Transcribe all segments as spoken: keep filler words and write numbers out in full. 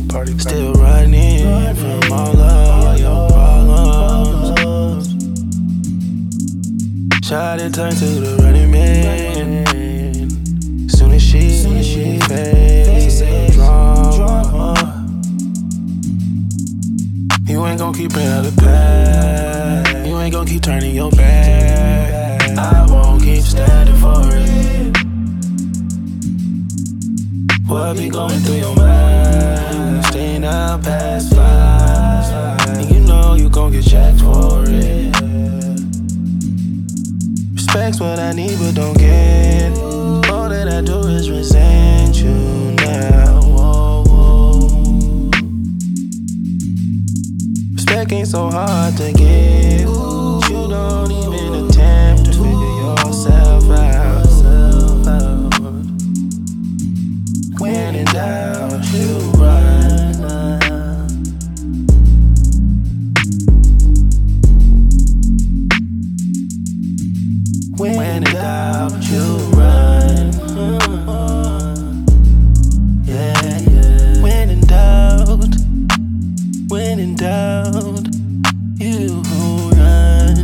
party. Still running from all of your problems. Shawty turned to the running man. Soon as she, she faced the drama, you ain't gon' keep bringing up the past. You ain't gon' keep turning your back. I won't keep standing for it. What be going through your mind? Staying out past five, and you know you gon' get checked for it. Respect's what I need but don't get. All that I do is resent you now. Whoa, whoa. Respect ain't so hard to get. You don't even attempt to figure yourself out. When in doubt, you run. When in doubt, you run. Yeah, yeah. When in doubt, when in doubt, you run.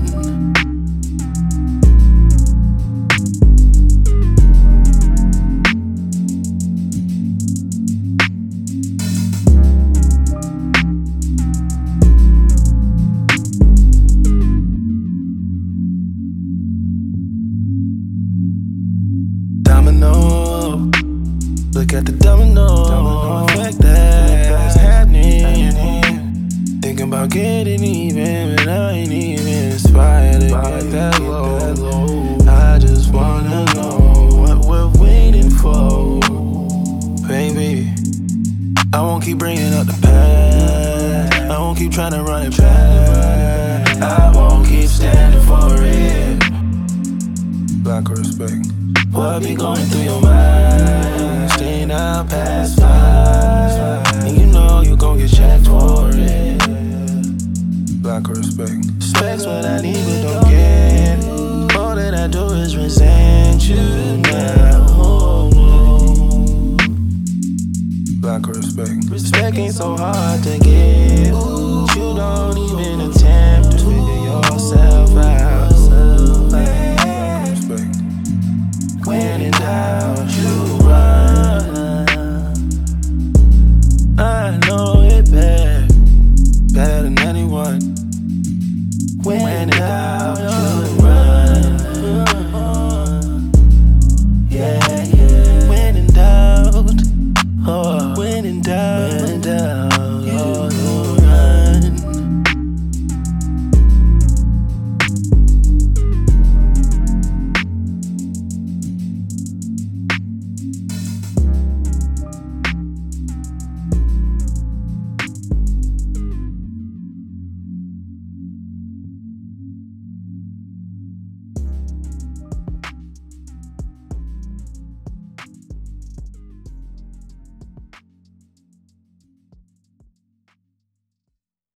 Domino, look at the domino, domino effect that's happening. Thinking about getting even, but I ain't even inspired to get that low. I just wanna know what we're waiting for, baby. I won't keep bringing up the past. I won't keep trying to run it back. I won't keep standing for it. Lack of respect. What be going through your mind? Staying out past five, and you know you gon' get checked for it. Lack of respect. Respect's what I need but don't get. All that I do is resent you now. Lack of respect. Respect ain't so hard to get. You don't even attempt to figure yourself out. When in doubt, you run. I know it bad, better than anyone. When in doubt.